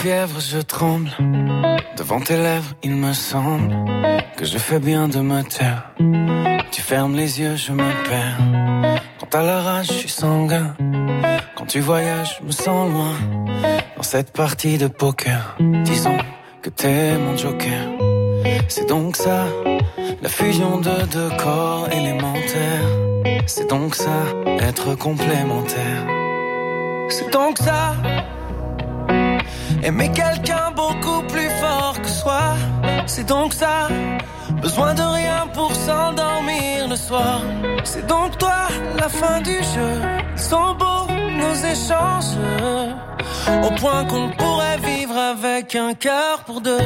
fièvre, je tremble. Devant tes lèvres, il me semble que je fais bien de me taire. Tu fermes les yeux, je me perds. Quand t'as la rage, je suis sanguin. Quand tu voyages, je me sens loin. Dans cette partie de poker, disons que t'es mon joker. C'est donc ça, la fusion de deux corps élémentaires. C'est donc ça, être complémentaire. C'est donc ça, aimer quelqu'un beaucoup plus fort que soi. C'est donc ça, besoin de rien pour s'endormir le soir. C'est donc toi, la fin du jeu. Sont beaux nos échanges, au point qu'on pourrait vivre avec un cœur pour deux.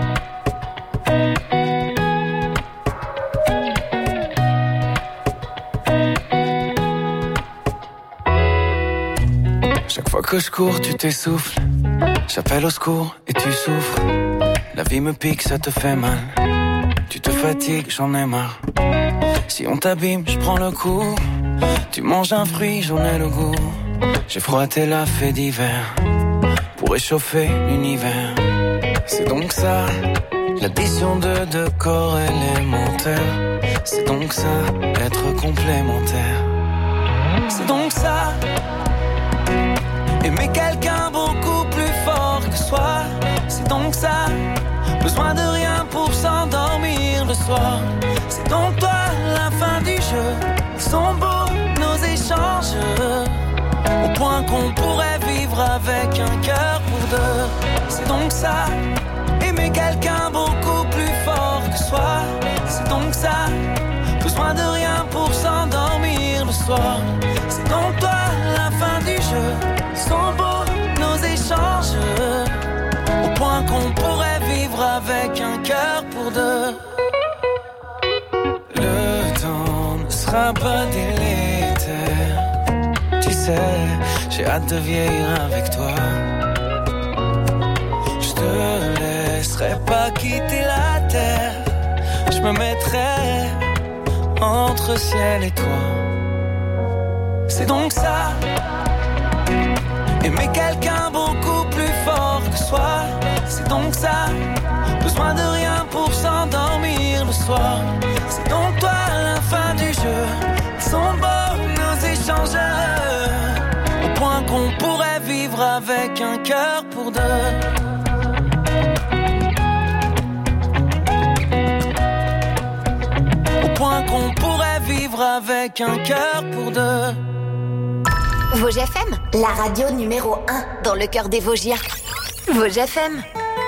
Chaque fois que je cours, tu t'essouffles. J'appelle au secours et tu souffres. La vie me pique, ça te fait mal. Tu te fatigues, j'en ai marre. Si on t'abîme, je prends le coup. Tu manges un fruit, j'en ai le goût. J'ai froid, t'es la fait d'hiver pour réchauffer l'univers. C'est donc ça, l'addition de deux corps élémentaires. C'est donc ça, être complémentaire. C'est donc ça, aimer quelqu'un beaucoup plus fort que soi. C'est donc ça, besoin de rien pour s'endormir le soir. C'est donc toi, la fin du jeu. Sont beaux nos échanges, au point qu'on pourrait vivre avec un cœur pour deux. C'est donc ça, aimer quelqu'un beaucoup plus fort que soi. C'est donc ça, besoin de rien pour s'endormir le soir. C'est donc toi, la fin du jeu. Sont beaux nos échanges, au point qu'on pourrait vivre avec un cœur pour deux. Le temps ne sera pas délétère. Tu sais, j'ai hâte de vieillir avec toi. Je te laisserai pas quitter la terre. Je me mettrai entre ciel et toi. C'est donc ça, aimer quelqu'un beaucoup plus fort que soi. C'est donc ça, besoin de rien pour s'endormir le soir. C'est donc toi, la fin du jeu. Sont beaux nos échanges, au point qu'on pourrait vivre avec un cœur pour deux. Au point qu'on pourrait vivre avec un cœur pour deux. Vosges FM, la radio numéro 1 dans le cœur des Vosgiens. Vosges FM.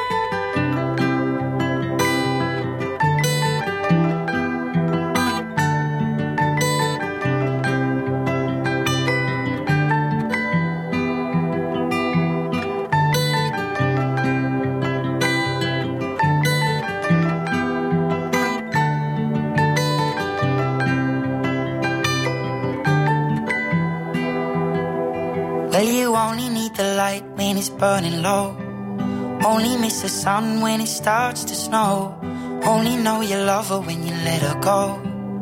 Well, you only need the light when it's burning low. Only miss the sun when it starts to snow. Only know you love her when you let her go.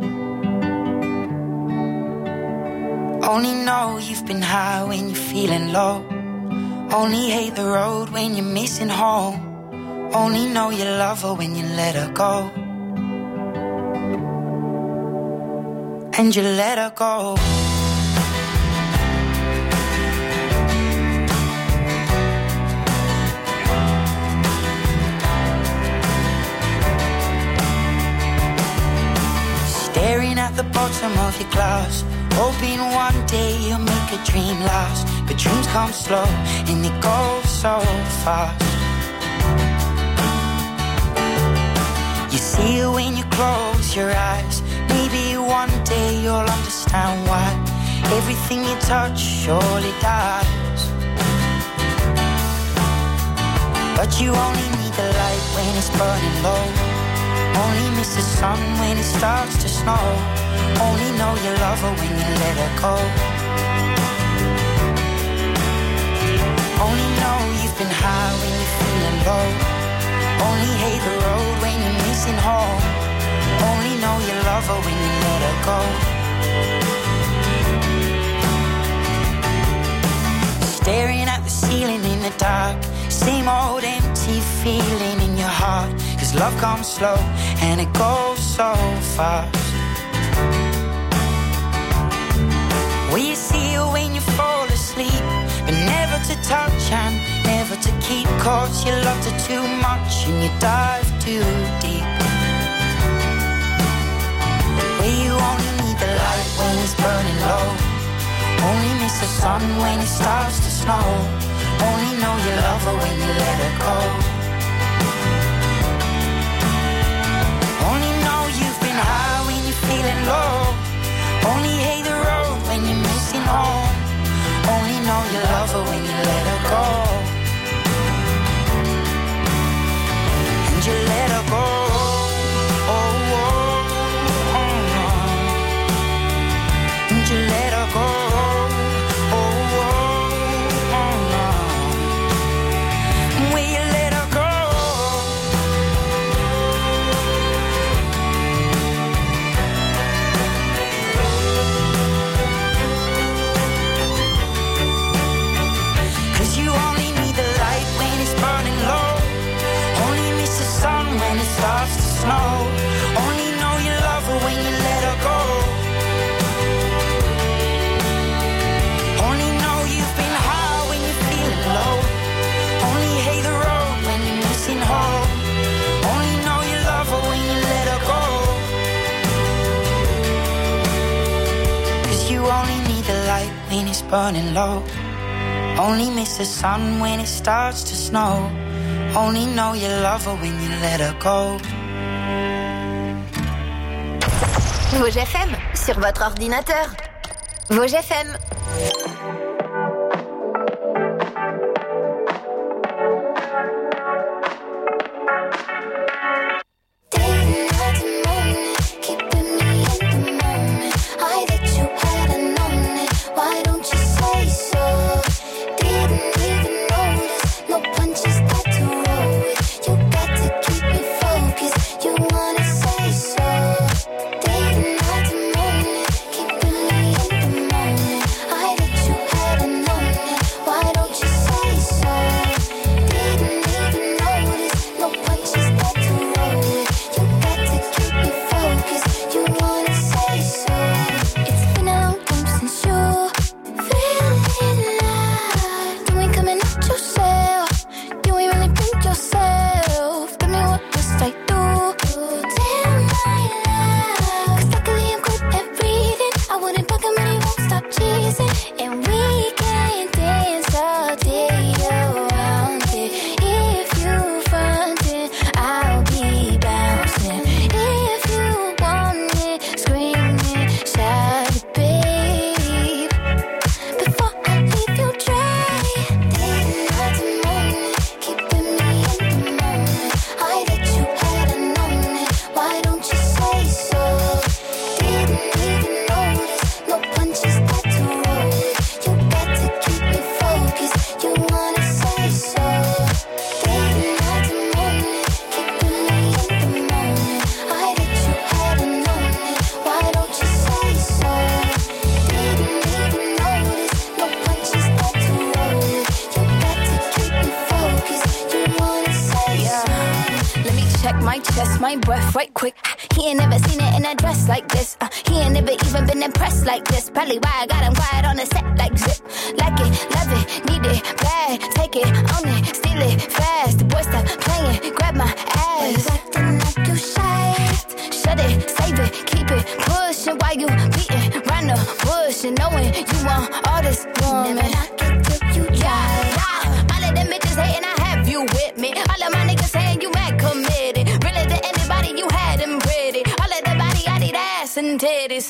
Only know you've been high when you're feeling low. Only hate the road when you're missing home. Only know you love her when you let her go. And you let her go. Staring at the bottom of your glass, hoping one day you'll make a dream last. But dreams come slow and they go so fast. You see it when you close your eyes. Maybe one day you'll understand why everything you touch surely dies. But you only need the light when it's burning low. Only miss the sun when it starts to snow. Only know you love her when you let her go. Only know you've been high when you're feeling low. Only hate the road when you're missing home. Only know you love her when you let her go. staring at the ceiling in the dark. Same old empty feeling in your heart. 'Cause love comes slow and it goes so fast. Will you see her when you fall asleep? But never to touch and never to keep. 'Cause you loved her too much and you dive too deep. Where you only need the light when it's burning low. Only miss the sun when it starts to snow. Only know you love her when you let her go. Only know you've been high when you're feeling low. Only hate the road when you're missing home. Only know you love her when you let her go. And you let her go. Oh, oh, oh, oh. And you let her go. Oh, oh, oh, oh. Will you let her go? 'Cause you only need the light when it's burning low. Only miss the sun when it starts to snow. Only know you love her when you let her go. Only know you've been high when you're feeling low. Only hate the road when you're missing home. Only know you love her when you let her go. 'Cause you only need the light when it's burning low. Only miss the sun when it starts to snow. Only know you love her when you let her go. Vosges FM, sur votre ordinateur. Vosges FM. my breath right quick. He ain't never seen it in a dress like this. He ain't never even been impressed like this. Probably why I got him quiet on the set like zip. Like it, love it, need it, bad. Take it, own it, steal it, fast. The boy stop playing, grab my ass. Acting like you shy. Shut it, save it, keep it, pushing while you beating round the bush and knowing you want all this woman. Never knock it till you try. All of them bitches hating, I have you with me. All of my niggas saying you mad committed. Really to anybody, you had them pretty. All of the body, I need ass and titties.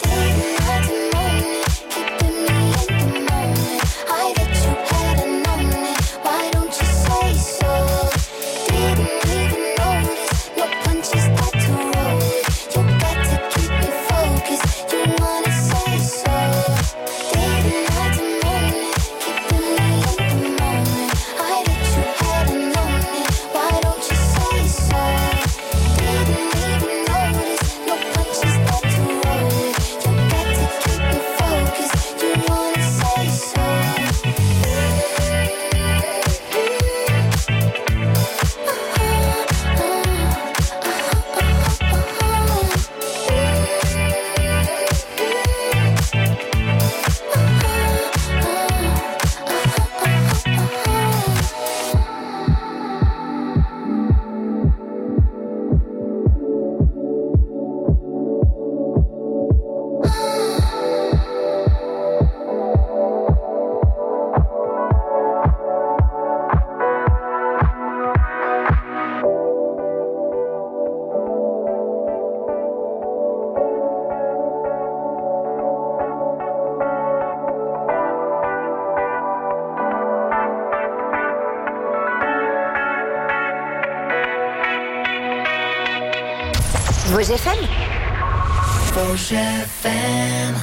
Vosges FM. Vosges FM.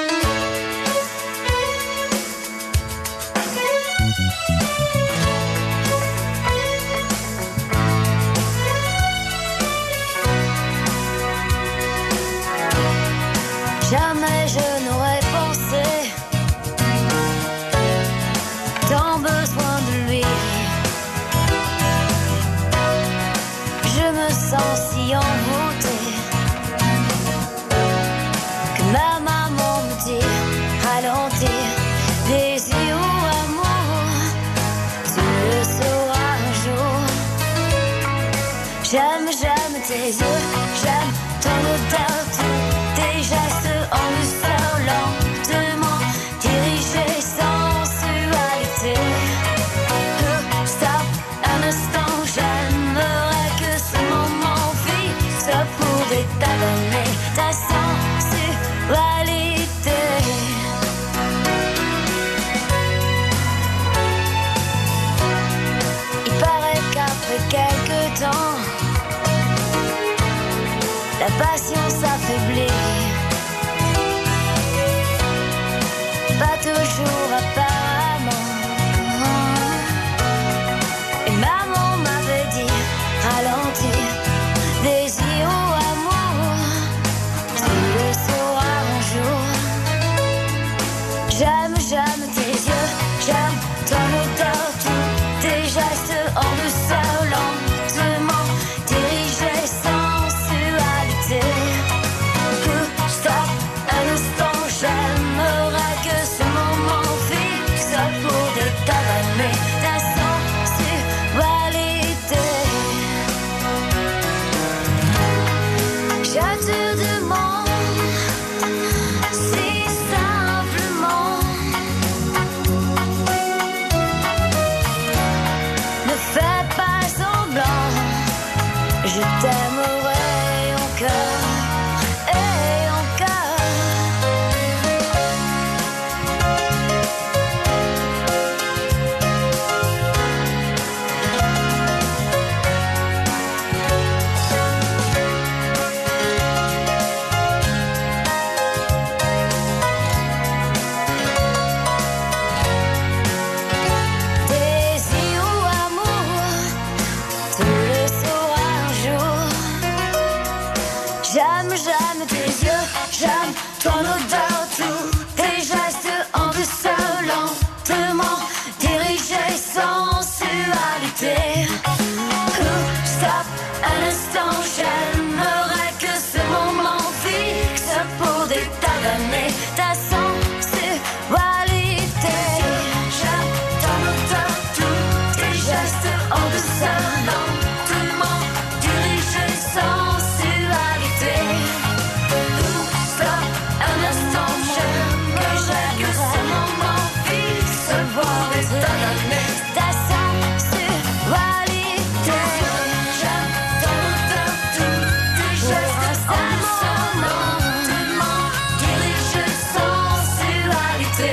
Jamais je n'aurais pensé tant besoin de lui. Je me sens si envoûtée que ma maman me dit ralentir, désir ou amour, tu le sauras un jour. J'aime tes yeux, j'aime ton odeur, tes gestes en douceur, lentement dirigés, sensualité. Stop un instant, j'aimerais que ce moment fixe pouvait t'adonner ta sensualité. Il paraît qu'après quelques temps, la passion s'affaiblit. Pas toujours apparemment. Et maman m'avait dit ralentir, désir ou amour, tu le sauras un jour. J'aime tes yeux, j'aime ton odeur, tous tes gestes en douceur, lentement dirigés, sensualité. Stop un instant, j'aimerais que ce moment fixe pouvait t'avaler ta sensualité. Je te demande si simplement, ne fais pas semblant, je t'aimerai encore et encore. Désir ou amour, tu le sauras un jour. J'aime tes yeux, j'aime ton odeur, tous tes gestes en douceur, lentement dirigés, sensualité. Stop un instant, j'aimerais que ce moment fixe pour t'adonner ta sensualité. J'aime ton odeur, tous tes gestes en douceur, lentement dirigés, sensualité. Stop un instant, j'aimerais que ce moment fixe pour t'adonner ta sensualité. J'aime ton odeur, tous tes gestes en douceur, lentement dirigés, sensualité.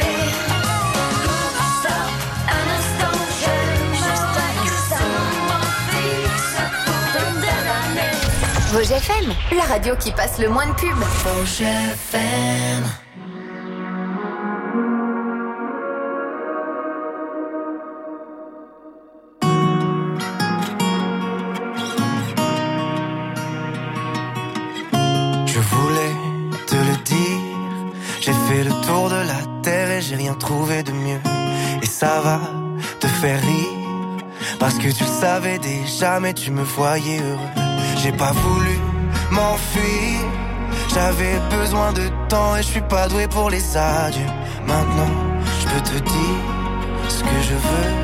Stop un instant, j'aimerais que ce moment fixe pour t'adonner. Vosges FM, la radio qui passe le moins de pub. Vosges FM. Je voulais te le dire, j'ai fait le tour de la terre et j'ai rien trouvé de mieux. Et ça va te faire rire, parce que tu le savais déjà mais tu me voyais heureux. J'ai pas voulu m'enfuir, j'avais besoin de temps et je suis pas doué pour les adieux. Maintenant, je peux te dire ce que je veux.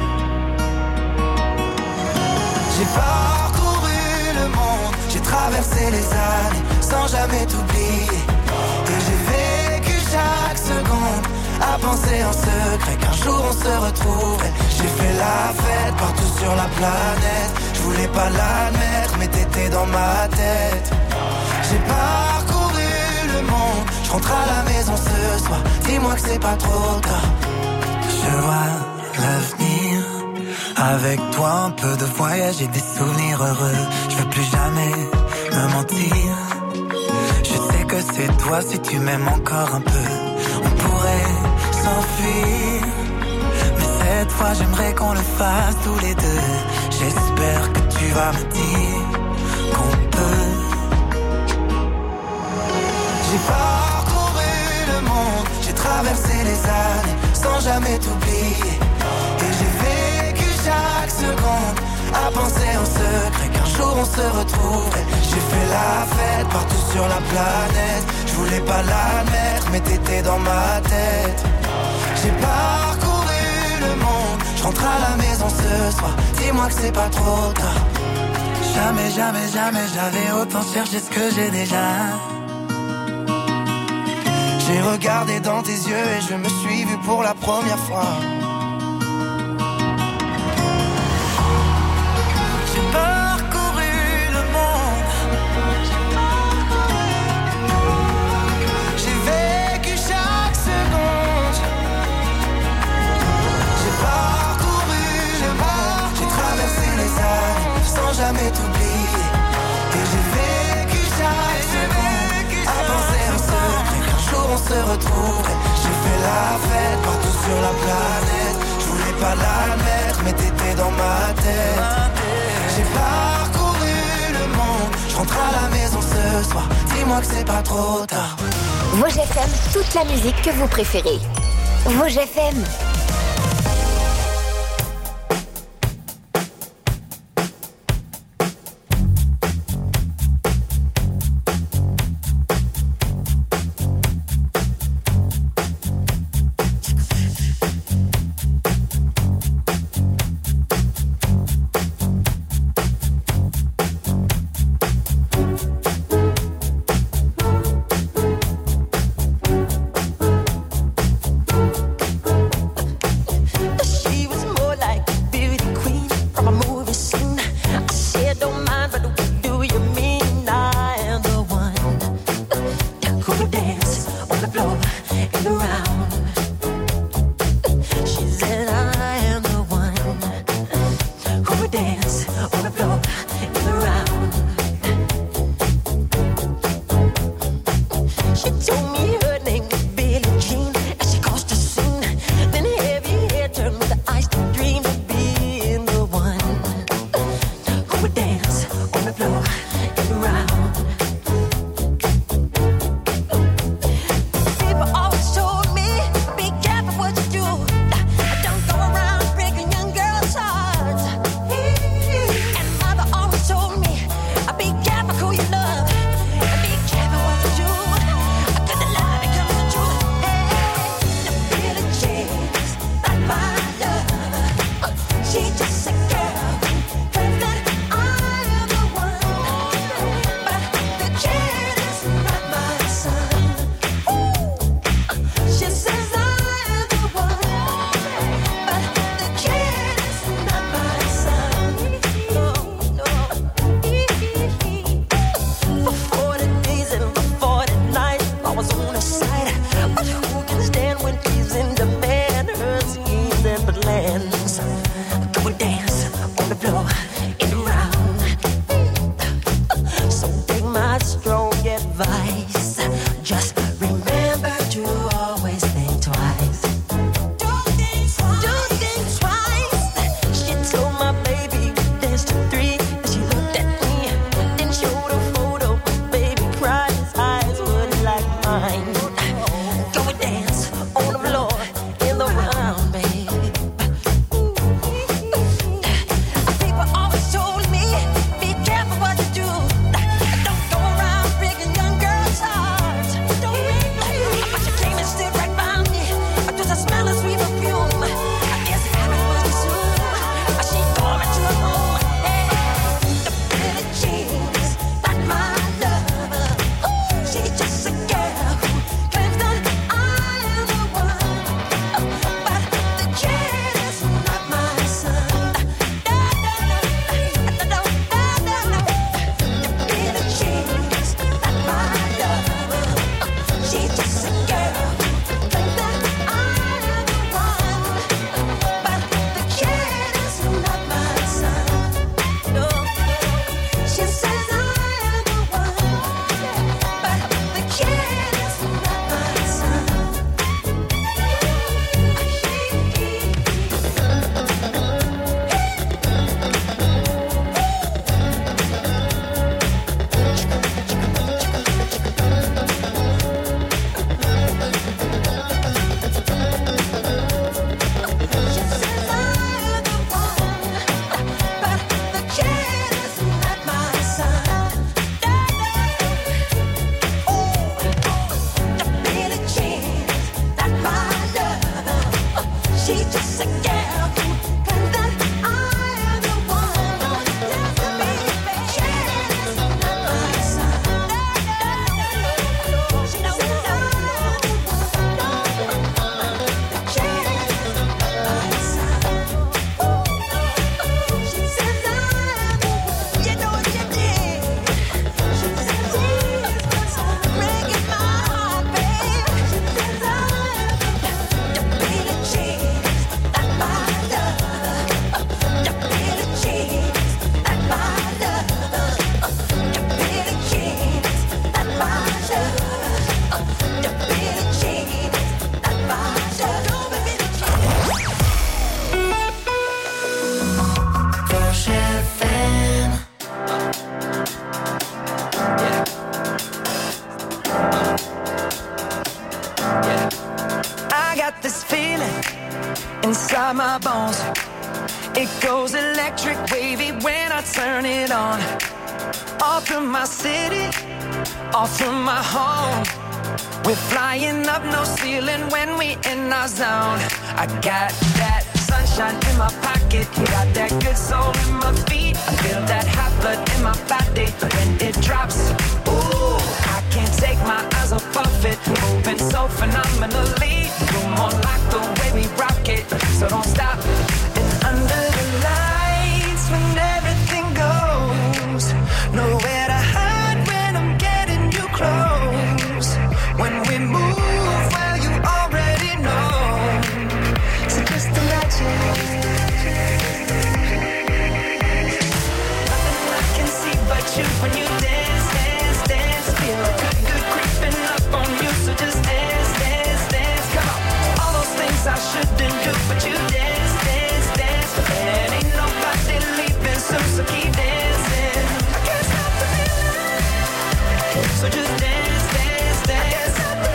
J'ai parcouru le monde, j'ai traversé les années sans jamais t'oublier. Et j'ai vécu chaque seconde à penser en secret qu'un jour on se retrouverait. J'ai fait la fête partout sur la planète, je voulais pas l'admettre mais t'étais dans ma tête. J'ai parcouru le monde, je rentre à la maison ce soir, dis-moi que c'est pas trop tard. Je vois l'avenir, avec toi un peu de voyage et des souvenirs heureux. Je veux plus jamais me mentir, que c'est toi si tu m'aimes encore un peu. On pourrait s'enfuir, mais cette fois j'aimerais qu'on le fasse tous les deux. J'espère que tu vas me dire qu'on peut. J'ai parcouru le monde, j'ai traversé les années sans jamais t'oublier. Et j'ai vécu chaque seconde à penser en secret qu'un jour on se retrouverait. J'ai fait la fête partout sur la planète. Je voulais pas l'admettre mais t'étais dans ma tête. J'ai parcouru le monde, je rentre à la maison ce soir. Dis-moi que c'est pas trop tard. Jamais, jamais, jamais j'avais autant cherché ce que j'ai déjà. J'ai regardé dans tes yeux et je me suis vu pour la première fois. J'ai parcouru le monde, j'ai vécu chaque seconde. J'ai parcouru le monde, j'ai traversé les années sans jamais t'oublier. Et j'ai vécu chaque seconde à penser en secret qu'un jour on se retrouverait. J'ai fait la fête partout sur la planète. Je voulais pas l'admettre mais t'étais dans ma tête. J'ai parcouru le monde, je rentre à la maison ce soir. Dis-moi que c'est pas trop tard. Vosges FM, toute la musique que vous préférez. Vosges FM. It goes electric wavy when I turn it on. All through my city, all through my home. We're flying up, no ceiling when we in our zone. I got that sunshine in my pocket, got that good soul in my feet. I feel that hot blood in my body when it drops. Ooh, I can't take my eyes off of it, moving so phenomenally. You're more like the way we rock it, so don't stop. And under the lights, when everything goes, nowhere to hide when I'm getting you close. When we move, well, you already know. So just imagine. Nothing I can see but you when you dance, dance, dance. Feel good, good creeping up on you. So just dance, dance, dance. Come on. All those things I shouldn't do, but you dance, dance, dance. And ain't nobody leaving soon, so keep dancing. I can't stop the feeling. So just dance, dance, dance.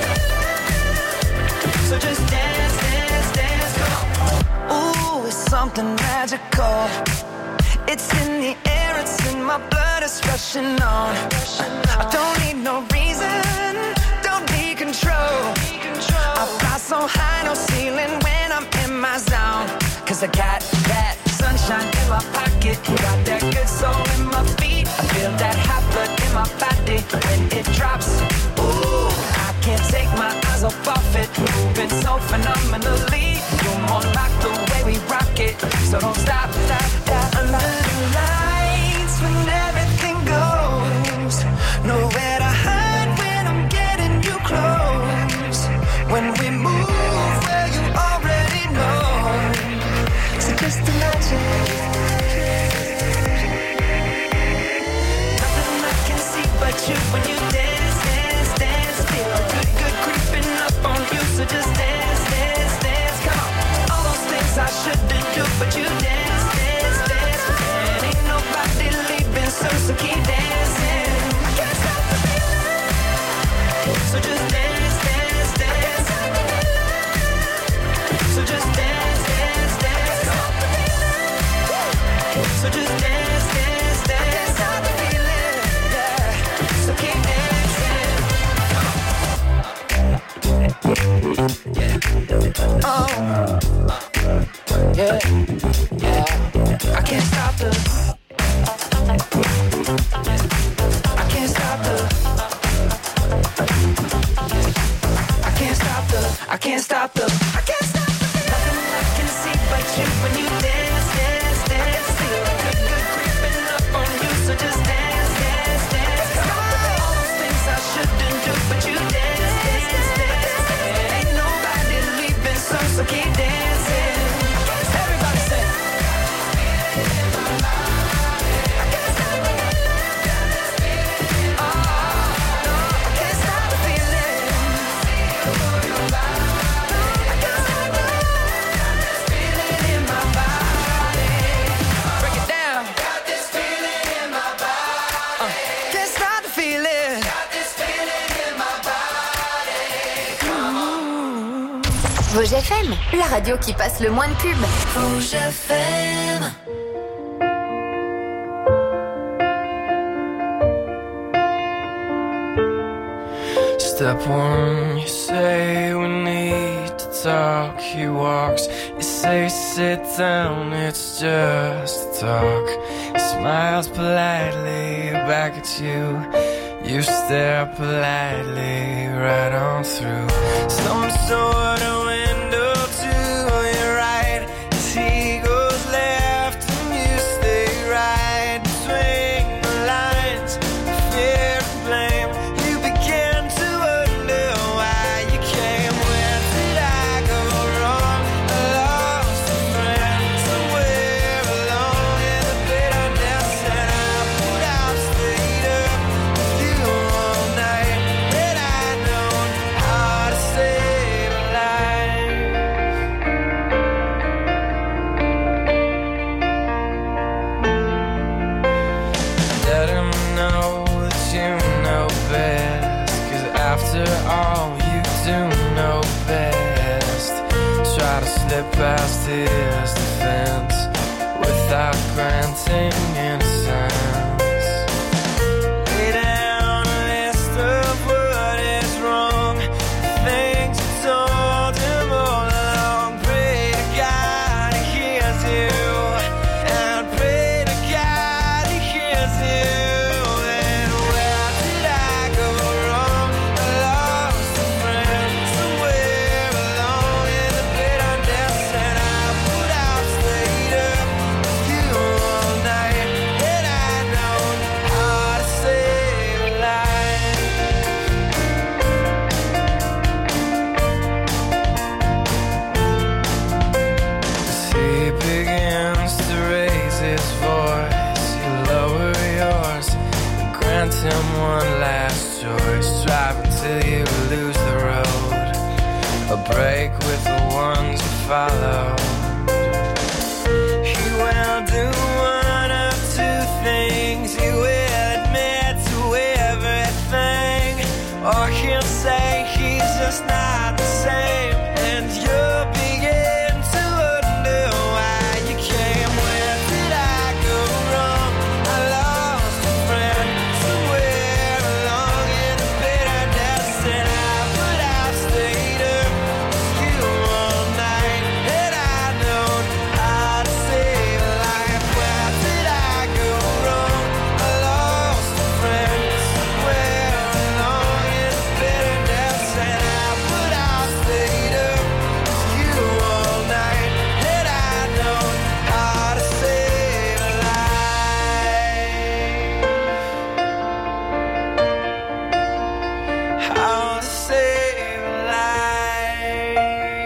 So just dance, dance, dance, come on. Ooh, it's something magical. It's in the air, it's in my blood, it's rushing on. I don't need no reason, don't need control. I fly so high, no ceiling when I'm in my zone. Cause I got that sunshine in my pocket, got that good soul in my feet. I feel that hot blood in my body when it drops. Ooh, I can't take my eyes off of it, moving so phenomenally. You're more like the way we rock it, so don't stop, stop, stop. Under the lights, when everything goes, nowhere to hide when I'm getting you close. When we move, well, you already know. So just imagine. Nothing I can see but you when you dance, dance, dance. Feel good, good creeping up on you. So just dance, dance, dance. Come on. All those things I shouldn't do, but you dance, dance, dance. And ain't nobody leaving soon, so keep dancing. I can't stop the feeling. So just dance, dance, dance. So just dance, dance, dance. So just dance, dance, dance. Stop the feeling, yeah. So keep dancing. Oh, yeah, yeah. I can't stop the. I can't stop the. I can't stop the. I can't stop the. I can't stop the. Nothing I can see but you when you dance, dance, dance. Feel good, good creeping up on you. So just dance, dance, dance. All those things I shouldn't do, but you dance, dance, dance. Ain't nobody leaving soon, so keep dancing. Everybody say. I can't stop the feeling. Oh, no, I can't stop the feeling. I can't stop the feeling in my body. Break it down. Got this feeling in my body. Can't stop the feeling. Got this feeling in my body. Come on. Vosges FM, la radio qui passe le moins de pubs. Vosges FM. Step one, you say we need to talk. He walks, you say sit down, it's just talk. He smiles politely back at you. You stare politely right on through some sort of window to your right. As he goes left and you stay right between the lines of fear and blame. You begin to wonder why you came. Where did I go wrong? I lost a friend somewhere alone in the bitterness, and I put out stayed up with you all night. Had I known how to save a life. Let him know that you know best, 'cause after all you do know best. Try to slip past his defense without granting innocence. Lay down a list of what is wrong, things you told him all along. Pray to God he hears you, and pray to God he hears you. And where did I go wrong? I lost a friend somewhere along in the bitterness, and I would have stayed up with you all night, and I know how to save a life. As he begins to raise his voice, you lower yours and grant him one last choice. Drive until you lose the road, a break with the ones you follow. He will do one of two things. He will admit to everything, or he'll say he's just not the same, and you'll begin to wonder why you came. Where did I go wrong? I lost a friend somewhere along in the bitterness, and I would have stayed up with you all night, and I know how to save a life. Where did I go wrong? I lost a friend somewhere along in the bitterness, and I would have stayed up with you all night, and I know how to save a life. How to save a life.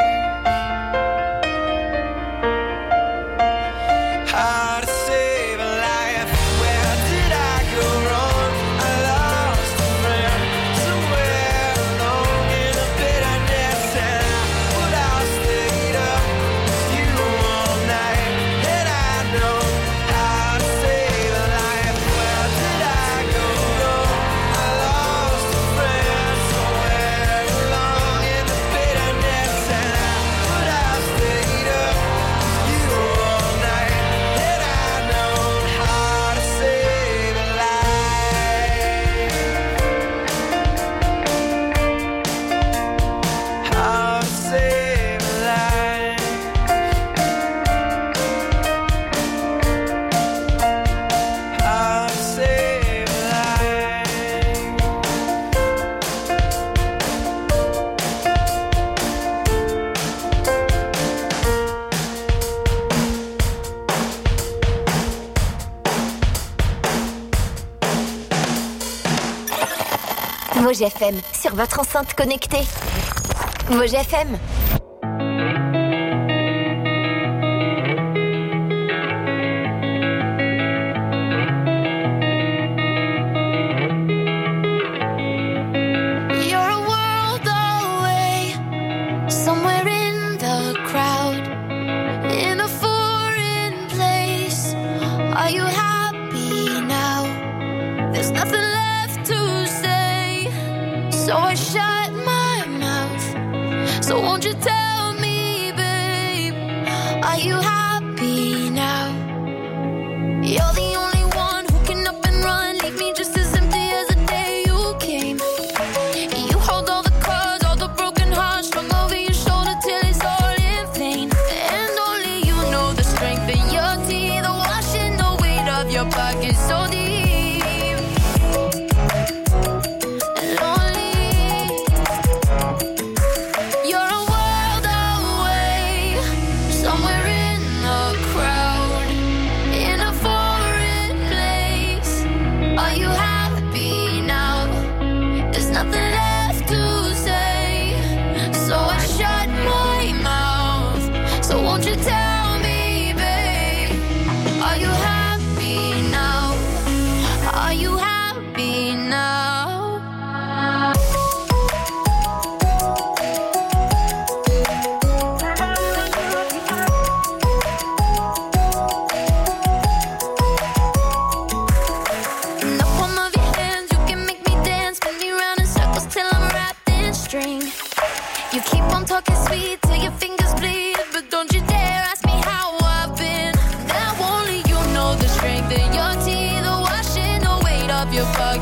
How to save a life. Where did I go wrong? I lost a friend somewhere along in the bitterness, and I would have stayed up with you all night, and I know how to save a life. Where did I go wrong? I lost a friend somewhere along in the bitterness, and I would have stayed up with you all night, and I know how to save a life. How to save a life. How to save a life. Vosges FM, sur votre enceinte connectée. Vosges FM. You're a world away, somewhere in the crowd, in a foreign place. Are you happy now? There's nothing left to say, so I shut my mouth. So won't you tell me, babe, are you happy now? You're the only one who can up and run, leave me just as empty as the day you came. You hold all the cards, all the broken hearts, strung over your shoulder till it's all in vain. And only you know the strength in your teeth, the washing the weight of your pockets so deep and lonely. You're a world away, somewhere in the crowd, in a foreign place. Are you happy now? There's nothing left to say, so I shut my mouth. So won't you tell me, babe, are you happy now?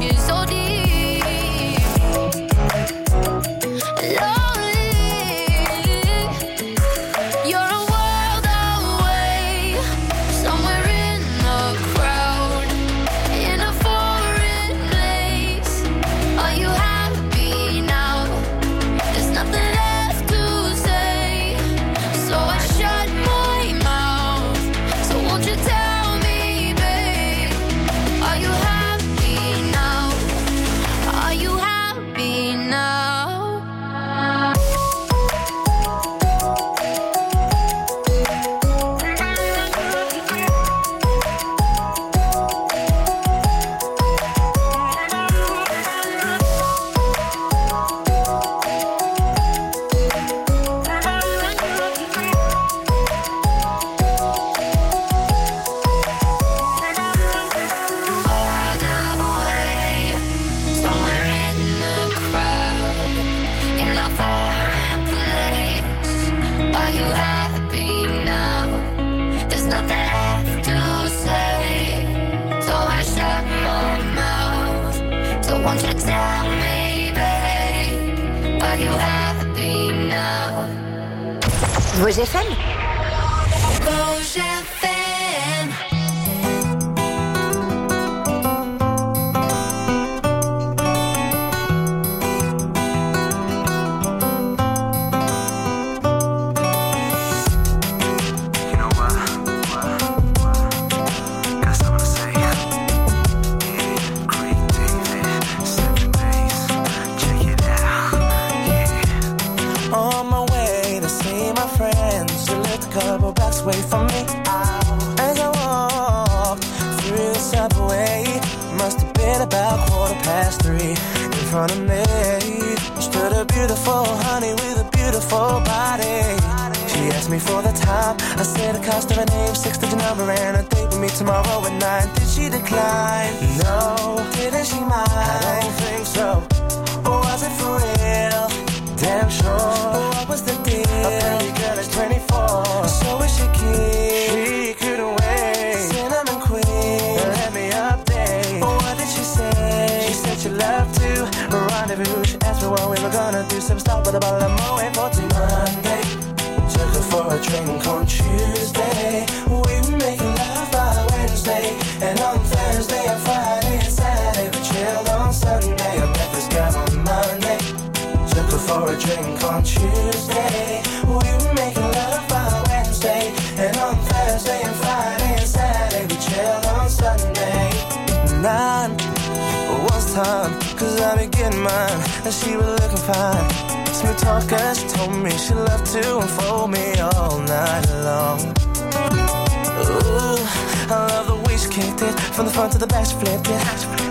is so deep. Lonely, you're a world away, somewhere in the crowd, in a foreign place. Are you happy now? There's nothing left to say, so I shut my mouth. So won't you tell me, babe, are you happy now? Are you happy now? Somewhere in the crowd, in a foreign place. Are you happy now? There's nothing left to say, so I shut my mouth. So won't you tell me, babe, are you happy now? Vosges FM. Vosges FM. You know what? Got something to say. Yeah, Creek David, 7 days. Check it out. Yeah. On my way to see my friends, you lived a couple blocks away from me. As I walked through the subway, must have been about 3:15. In front of me stood a beautiful honey with a beautiful body. She asked me for the time. I said the cost of her name, 6-digit number, and a date with me tomorrow at 9. Did she decline? No. Didn't she mind? I don't think so. Or was it for real? Damn sure. What was the deal? A pretty girl is 24, so is she keen? She couldn't wait. Cinnamon queen, let me update. What did she say? She said she loved to rendezvous. She asked me what we were gonna do. Some stop with a bottle of Moet for Monday. Took her for a drink on Tuesday. We were making love by Wednesday, and on Thursday and Friday and Saturday we chilled on Sunday. I met this girl on Monday. Took her for a drink on Tuesday. We were making love by Wednesday, and on Thursday and Friday and Saturday we chilled on Sunday. 9 was time, 'cause I be getting mine, and she was looking fine. Smooth talker, she told me she loved to unfold me all night long. Ooh, I love the way she kicked it, from the front to the back she flipped it.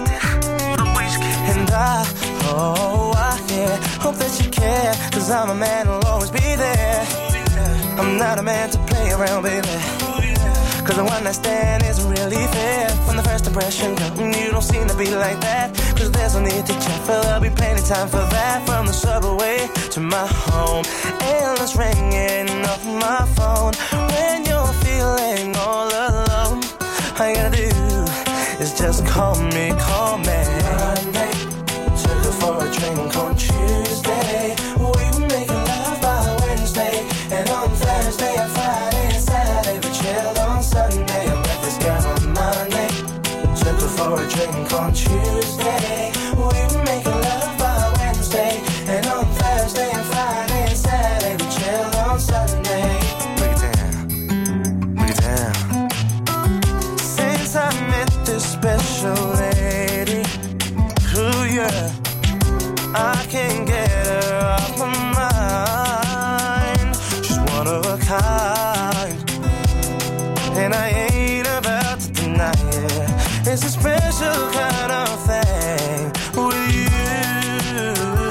And yeah, hope that you care, 'cause I'm a man who'll always be there. I'm not a man to play around, baby, 'cause the one night stand isn't really fair. From the first impression, you don't seem to be like that, 'cause there's no need to check, for there'll be plenty time for that. From the subway to my home, endless ringing off my phone. When you're feeling all alone, all you gotta do is just call me. Monday, took her for a drink on Tuesday. We were making love by Wednesday, and on Thursday and Friday and Saturday we chilled on Sunday. I met this girl on Monday. Took her for a drink on Tuesday. We were making love by Wednesday, and on Thursday and Friday and Saturday we chilled on Sunday. Break it down, break it down. Since I met this special lady, ooh yeah, I can't get her off my mind. She's one of a kind, and I ain't about to deny it. It's a special kind of thing with you.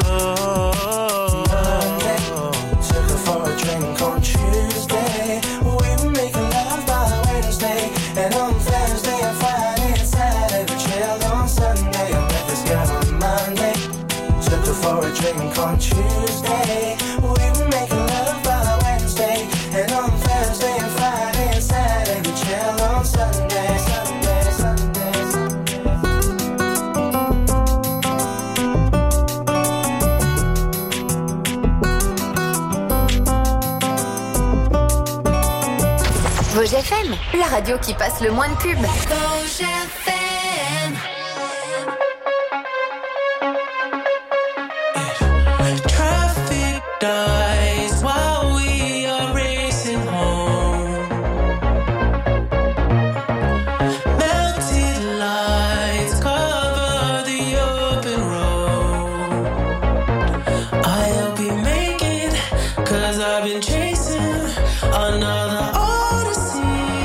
Monday, took her for a drink on Tuesday. We were making love by Wednesday, and on Thursday and Friday and Saturday we chilled on Sunday. I met this girl on Monday. Took her for a drink on Tuesday. We were making love by Wednesday, and on Thursday and Friday and Saturday we chilled on Sunday. Sunday, Sunday, Sunday. la radio qui passe le moins de pubs. Rouge FM. Traffic dies while we are racing home. Melted lights cover the open road. I hope you make it, 'cause I've been chasing another odyssey.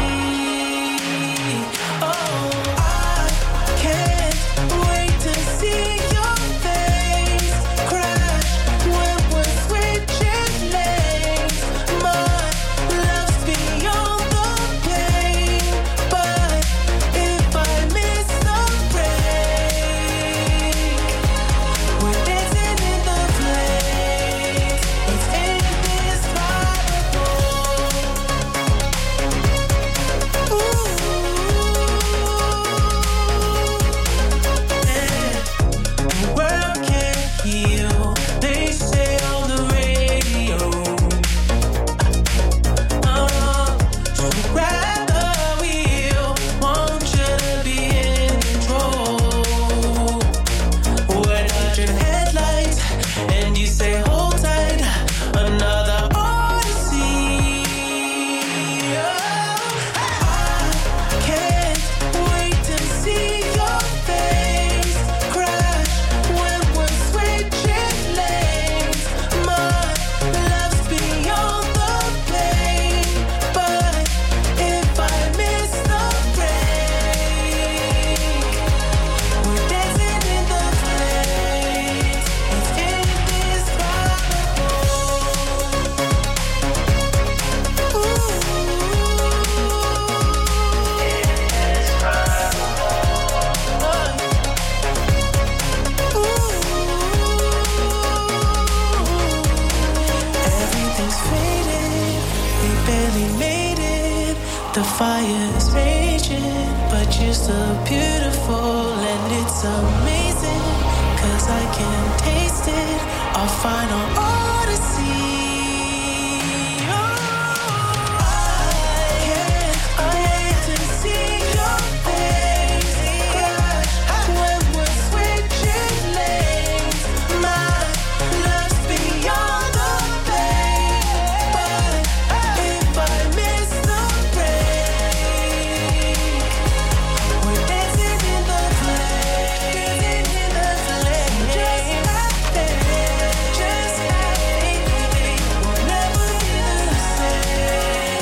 Oh, I can't wait to see your face crash when we're switching lanes. My love's beyond the pain, but if I miss the break, we're dancing in the flames. It's indescribable. Ooh, the world can't heal, they say on the radio. So grab the wheel, want you to be in control. We're dodging headlights, and you say hold tight, another odyssey. I can't wait to see your face crash when we're switching lanes. My love's beyond the pain, but if I miss the break, we're dancing in the flames. It's indescribable. Everything's faded, we barely made it. The fire is raging, but you're still beautiful, and it's amazing, 'cause I can taste it, our final odyssey. Oh, I can't wait to see your face crash when we're switching lanes. My love's beyond the pain, but if I miss the break, we're dancing in the flames. Just like we'll never be the same.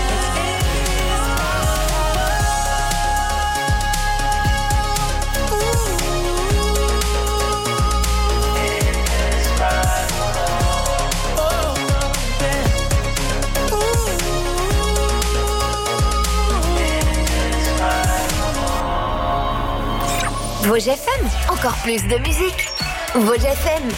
Vosges FM, encore plus de musique. Vosges FM.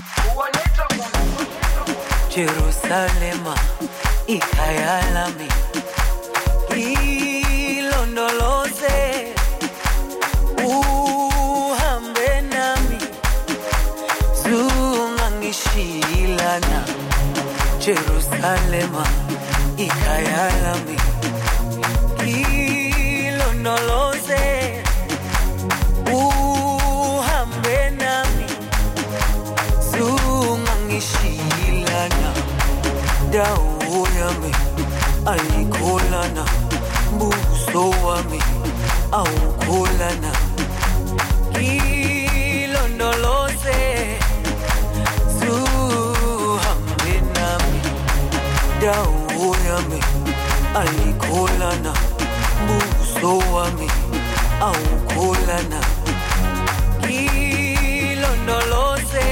Jerusalema ikhaya lami ilondoloze uhambe nami zungangishilana Jerusalema ikhaya lami ilondoloze uhambe nami zungangishilana dawo yami ayikholana buso wami awukholana ilondoloze zuhambe nami dawo yami ayikholana buso wami awukholana ilondoloze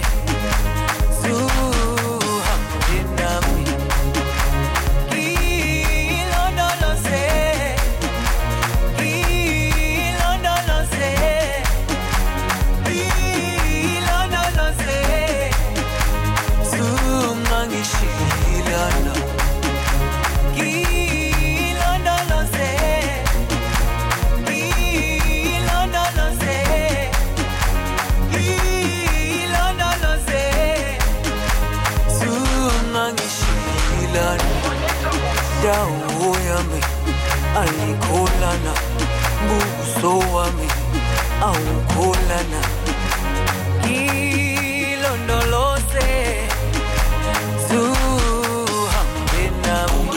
dawo yami ayikholana buso wami awukholana ilondoloze zuhambe nami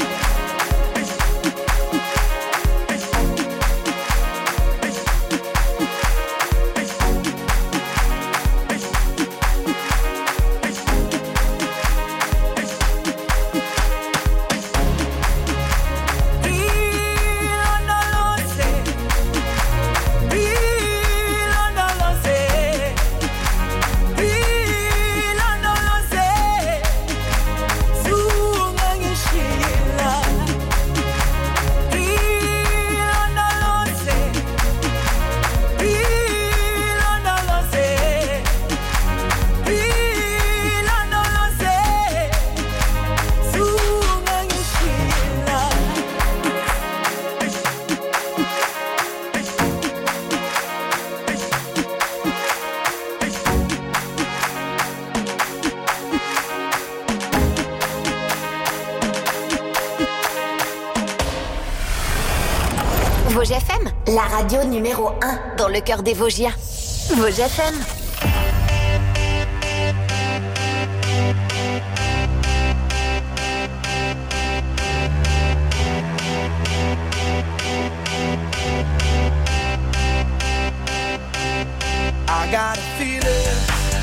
Vosges FM, la radio numéro 1 dans le cœur des Vosgiens. Vosges FM. I got a feeling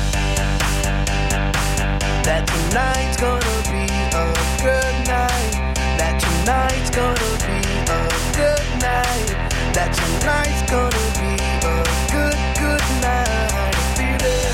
that tonight's gonna be a good night. That tonight's gonna be a good night. That tonight's gonna be a good, good night. I feel it.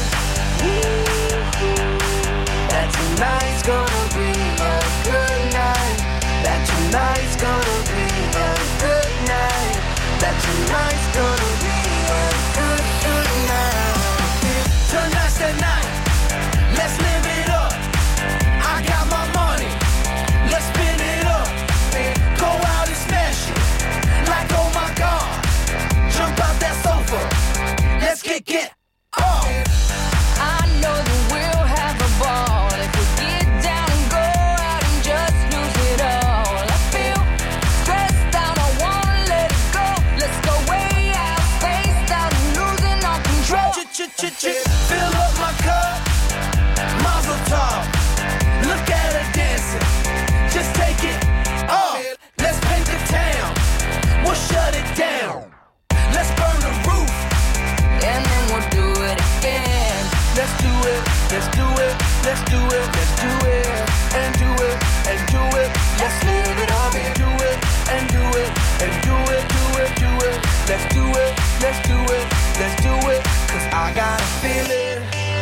That tonight's gonna be a good night. That tonight's gonna be a good night. That tonight's gonna be a good, good night. Tonight's the night. Let's live it up. I got my money. Let's spin it up. Go out and smash it. Like, oh my God. Jump out that sofa. Let's kick it off. I know that we'll have a ball if we get down and go out and just lose it all. I feel stressed out, I wanna let it go. Let's go way out, spaced out and losing all control. Fill up my cup, Mazel tov. Look at her dancing, just take it off. Let's paint the town, we'll shut it down. Let's burn the roof, And then we'll do it again. let's do it, let's do it, let's do it, let's do it, and do it, and do it. Let's live it up and do it, and do it, and do it, do it, do it. Let's do it, let's do it, let's do it. 'Cause I got a feeling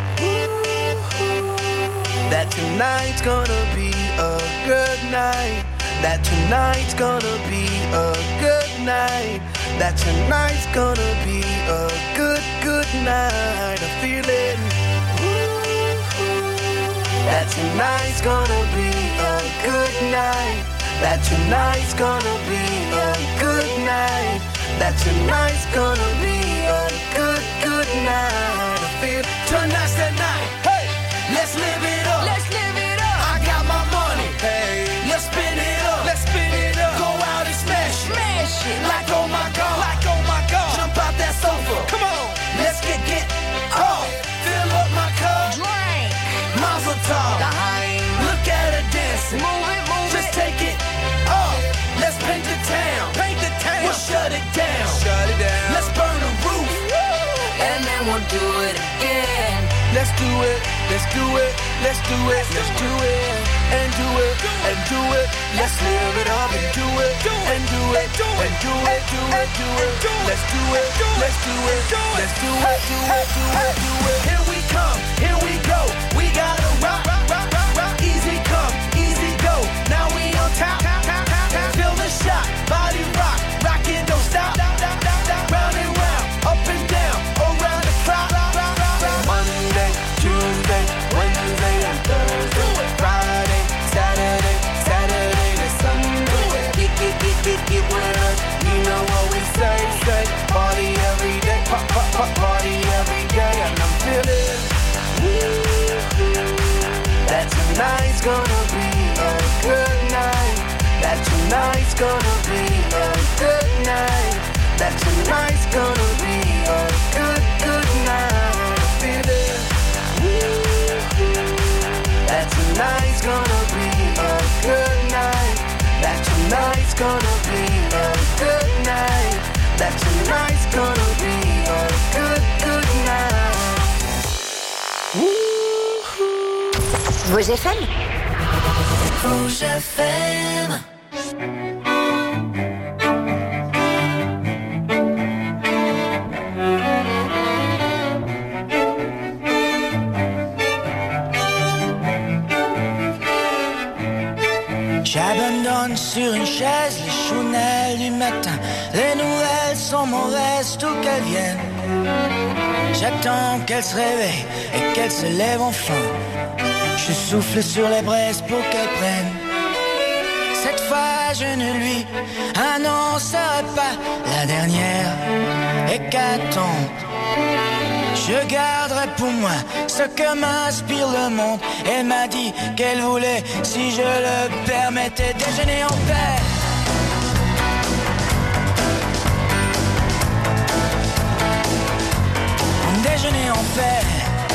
that tonight's gonna be a good night. That tonight's gonna be a good night. That tonight's gonna be a good, good night. I feel it. That tonight's gonna be a good night. That tonight's gonna be a good night. That tonight's gonna be a good night. I feel tonight's the night. Hey, let's live it up. Let's live it up. I got my money. Hey, let's spin it up. Let's spin it up. Go out and smash it. Smash it. Like oh my god. Like oh my god. Jump out that sofa. Come on. Let's get off. Fill up my cup. Drink. Mazel tov. Look at her dancing. Move it, move Just it. take it off. Let's paint the town. Paint the town. We'll shut it down. Shut it down. Let's burn the roof. And then we'll do it again. Let's do it. Let's do it. Let's do it. Let's do it. And do it. And do it. Let's live it up and do it. And do it. And do it. Do it. Do it. Let's do it. Let's do it. Let's do it. Do it. Do it. Do it. Here we come. Here we go. We gotta rock. Rock. Rock. Rock. Easy come. Easy go. Now we on top. Feel the shot. Body rock. Rockin', don't stop. Round and round. Up and down. Around the clock. Monday, Tuesday, Wednesday, and Thursday. Friday, Saturday, Saturday to Sunday. Get with us. You know what we say. Party every day. Party every day. And I'm feeling that tonight's gonna be a good night. That tonight's gonna be a good night. That tonight's gonna be a good night. I feel it. That tonight's gonna be a good night. That tonight's gonna be a good night. That tonight's gonna be a good night. Rouge FM. Rouge FM. J'abandonne sur une chaise les chounelles du matin. Les nouvelles sont mauvaises, tout qu'elles viennent. J'attends qu'elle se réveille et qu'elle se lève enfin. Je souffle sur les braises pour qu'elle prenne. Cette fois je ne lui annoncerai pas la dernière hécatombe. Je garderai pour moi ce que m'inspire le monde. Elle m'a dit qu'elle voulait, si je le permettais, déjeuner en paix. Déjeuner en paix.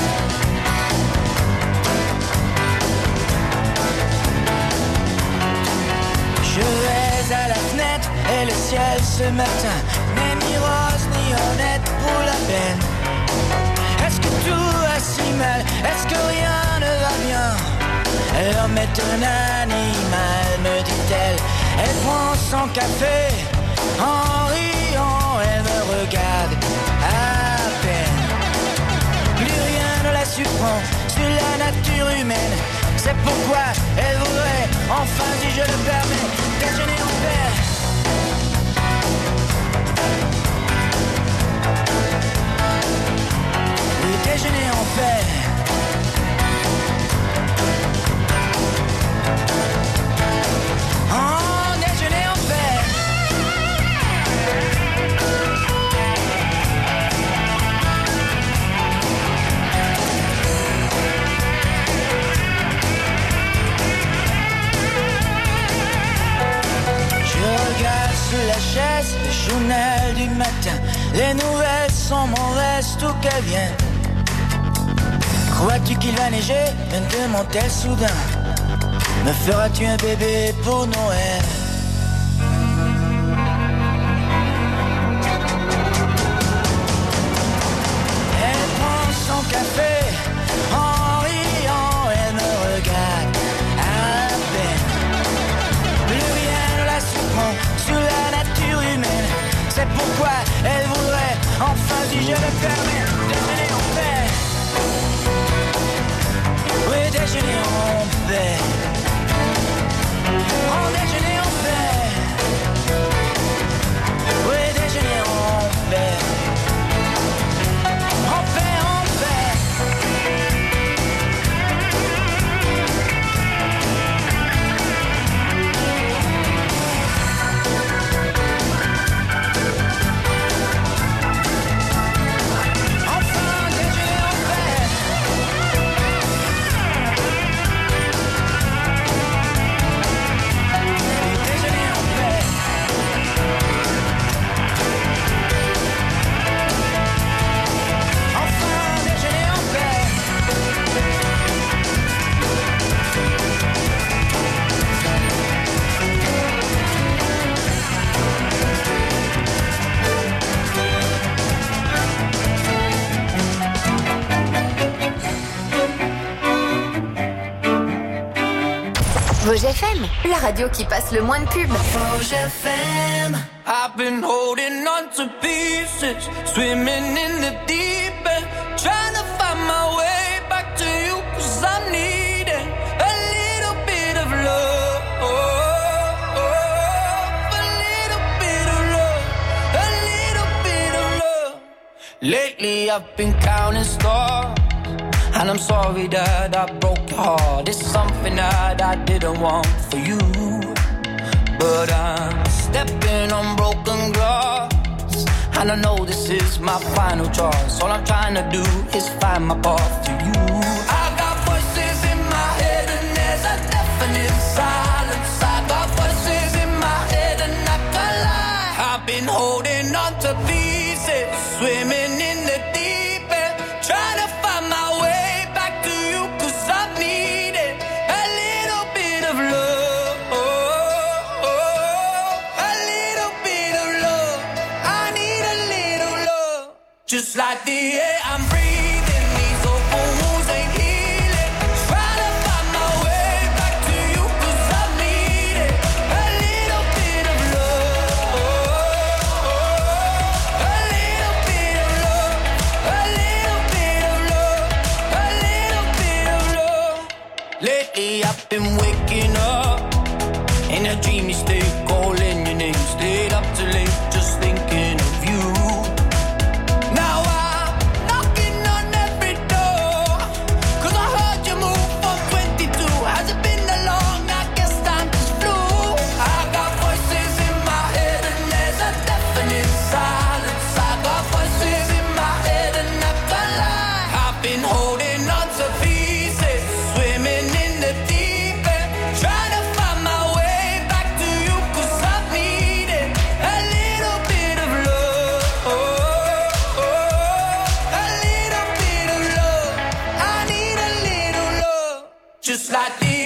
Je vais à la fenêtre et le ciel ce matin n'est ni rose ni honnête pour la peine. Est-ce que tout va si mal? Est-ce que rien ne va bien? L'homme est un animal, me dit-elle. Elle prend son café en riant, elle me regarde à peine. Plus rien ne la surprend sur la nature humaine. C'est pourquoi elle voudrait, enfin si je le permets, déjeuner en paix. Le déjeuner en paix. En déjeuner en paix. Je regarde sous la chaise le journal du matin. Les nouvelles sont mauvaises, tout qu'elles viennent. Crois-tu qu'il va neiger? Me demande-t-elle soudain. Me feras-tu un bébé pour Noël? Elle prend son café en riant, elle me regarde à peine. Plus rien ne la surprend sur la nature humaine. C'est pourquoi elle voudrait, enfin si je le permets, déjeuner en paix. Oui, déjeuner en paix. En déjeuner en paix. Oui, déjeuner en paix. En paix, en paix. Vosges FM, la radio qui passe le moins de pubs. Vosges FM. I've been holding on to pieces, swimming in the deep end, trying to find my way back to you, 'cause I'm needing a little bit of love, a little bit of love, a little bit of love. Lately I've been counting stars, and I'm sorry that I broke your heart. It's something that I didn't want for you, but I'm stepping on broken glass, and I know this is my final choice. All I'm trying to do is find my path to you. I got voices in my head and there's a deafening silence. I got voices in my head and I can't lie. I've been holding on to pieces, swimming in the deep end, trying to find my way back to you, 'cause I'm needing a little bit of love, a little bit of love. I need a little love, just like the air I'm breathing. These open wounds ain't healing. Trying to find my way back to you, 'cause I'm needing a little bit of love, a little bit of love, a little bit of love, a little bit of love. Lately I've been waking up in a dreamy state, calling your name, stayed up too late, just thinking of you. Now I'm knocking on every door, 'cause I heard you move from 22. Has it been that long? I guess time just flew. I got voices in my head and there's a deafening silence. I got voices in my head and I can't lie. I've been holding on to pieces, swimming in the deep end, trying to find my way back to you, 'cause I'm needing a little bit of love, a little bit of love. I need a little love, just like the